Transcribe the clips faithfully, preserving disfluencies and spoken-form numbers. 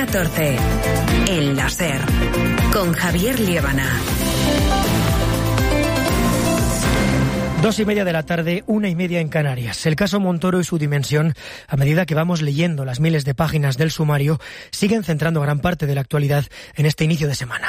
catorce. El láser. Con Javier Liébana. Dos y media de la tarde, una y media en Canarias. El caso Montoro y su dimensión, a medida que vamos leyendo las miles de páginas del sumario, siguen centrando gran parte de la actualidad en este inicio de semana.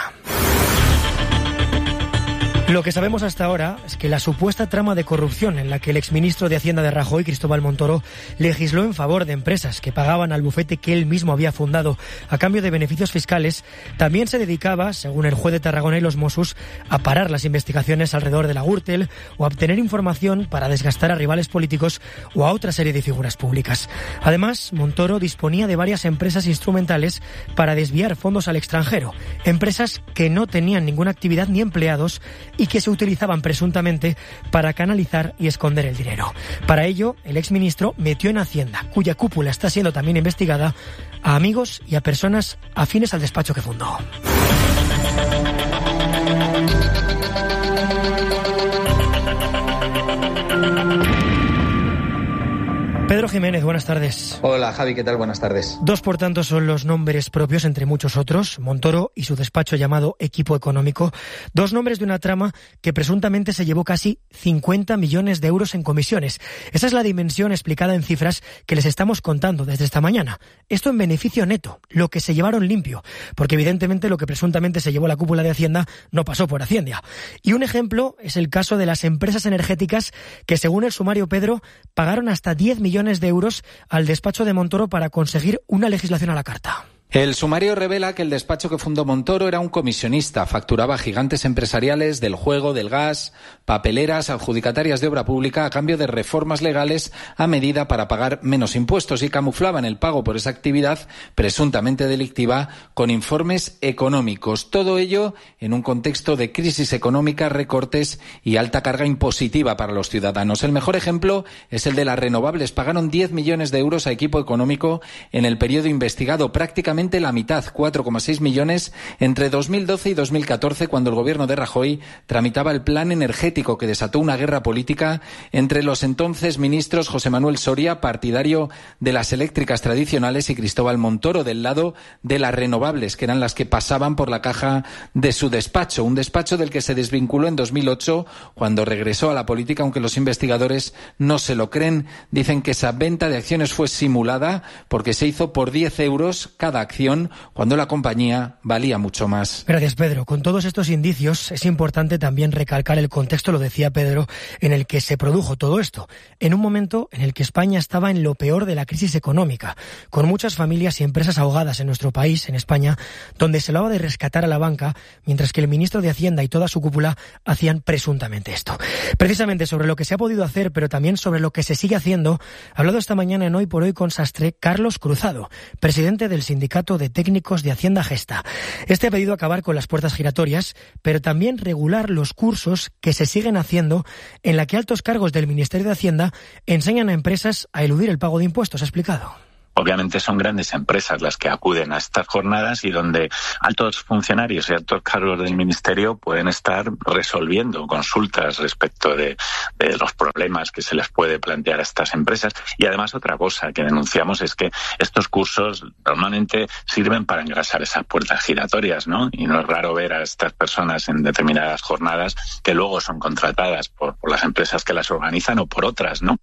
Lo que sabemos hasta ahora es que la supuesta trama de corrupción en la que el exministro de Hacienda de Rajoy, Cristóbal Montoro, legisló en favor de empresas que pagaban al bufete que él mismo había fundado a cambio de beneficios fiscales, también se dedicaba, según el juez de Tarragona y los Mossos, a parar las investigaciones alrededor de la Gürtel o a obtener información para desgastar a rivales políticos o a otra serie de figuras públicas. Además, Montoro disponía de varias empresas instrumentales para desviar fondos al extranjero, empresas que no tenían ninguna actividad ni empleados y que se utilizaban presuntamente para canalizar y esconder el dinero. Para ello, el exministro metió en Hacienda, cuya cúpula está siendo también investigada, a amigos y a personas afines al despacho que fundó. Pedro Jiménez, buenas tardes. Hola Javi, ¿qué tal? Buenas tardes. Dos, por tanto, son los nombres propios, entre muchos otros, Montoro y su despacho llamado Equipo Económico. Dos nombres de una trama que presuntamente se llevó casi cincuenta millones de euros en comisiones. Esa es la dimensión explicada en cifras que les estamos contando desde esta mañana. Esto en beneficio neto, lo que se llevaron limpio, porque evidentemente lo que presuntamente se llevó la cúpula de Hacienda no pasó por Hacienda. Y un ejemplo es el caso de las empresas energéticas que, según el sumario, Pedro, pagaron hasta diez millones de euros al despacho de Montoro para conseguir una legislación a la carta. El sumario revela que el despacho que fundó Montoro era un comisionista, facturaba a gigantes empresariales del juego, del gas, papeleras, adjudicatarias de obra pública a cambio de reformas legales a medida para pagar menos impuestos y camuflaban el pago por esa actividad presuntamente delictiva con informes económicos. Todo ello en un contexto de crisis económica, recortes y alta carga impositiva para los ciudadanos. El mejor ejemplo es el de las renovables. Pagaron diez millones de euros a Equipo Económico en el periodo investigado, prácticamente la mitad, cuatro coma seis millones, entre dos mil doce y dos mil catorce, cuando el gobierno de Rajoy tramitaba el plan energético que desató una guerra política entre los entonces ministros José Manuel Soria, partidario de las eléctricas tradicionales, y Cristóbal Montoro, del lado de las renovables, que eran las que pasaban por la caja de su despacho. Un despacho del que se desvinculó en dos mil ocho, cuando regresó a la política, aunque los investigadores no se lo creen. Dicen que esa venta de acciones fue simulada porque se hizo por diez euros cada acción, cuando la compañía valía mucho más. Gracias, Pedro. Con todos estos indicios es importante también recalcar el contexto, lo decía Pedro, en el que se produjo todo esto, en un momento en el que España estaba en lo peor de la crisis económica, con muchas familias y empresas ahogadas en nuestro país, en España, donde se hablaba de rescatar a la banca, mientras que el ministro de Hacienda y toda su cúpula hacían presuntamente esto. Precisamente sobre lo que se ha podido hacer, pero también sobre lo que se sigue haciendo, ha hablado esta mañana en Hoy por Hoy con Sastre Carlos Cruzado, presidente del sindicato de Técnicos de Hacienda Gesta. Este ha pedido acabar con las puertas giratorias, pero también regular los cursos que se siguen haciendo en la que altos cargos del Ministerio de Hacienda enseñan a empresas a eludir el pago de impuestos, ha explicado. Obviamente son grandes empresas las que acuden a estas jornadas y donde altos funcionarios y altos cargos del Ministerio pueden estar resolviendo consultas respecto de, de los problemas que se les puede plantear a estas empresas. Y además otra cosa que denunciamos es que estos cursos normalmente sirven para engrasar esas puertas giratorias, ¿no? Y no es raro ver a estas personas en determinadas jornadas que luego son contratadas por, por las empresas que las organizan o por otras, ¿no?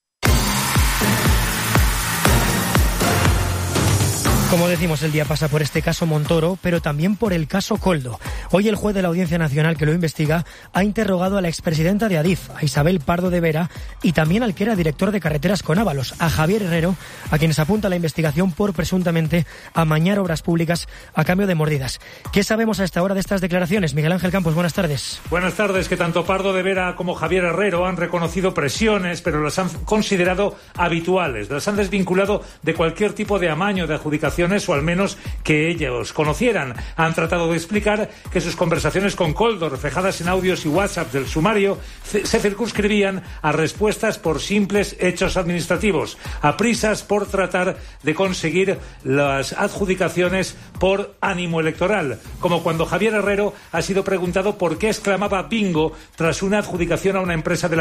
Como decimos, el día pasa por este caso Montoro, pero también por el caso Koldo. Hoy el juez de la Audiencia Nacional que lo investiga ha interrogado a la expresidenta de Adif, a Isabel Pardo de Vera, y también al que era director de Carreteras con Ábalos, a Javier Herrero, a quienes apunta la investigación por presuntamente amañar obras públicas a cambio de mordidas. ¿Qué sabemos a esta hora de estas declaraciones? Miguel Ángel Campos, buenas tardes. Buenas tardes, que tanto Pardo de Vera como Javier Herrero han reconocido presiones, pero las han considerado habituales, las han desvinculado de cualquier tipo de amaño de adjudicación, o al menos que ellos conocieran. Han tratado de explicar que sus conversaciones con Koldo, reflejadas en audios y WhatsApp del sumario, se circunscribían a respuestas por simples hechos administrativos, a prisas por tratar de conseguir las adjudicaciones por ánimo electoral, como cuando Javier Herrero ha sido preguntado por qué exclamaba bingo tras una adjudicación a una empresa de la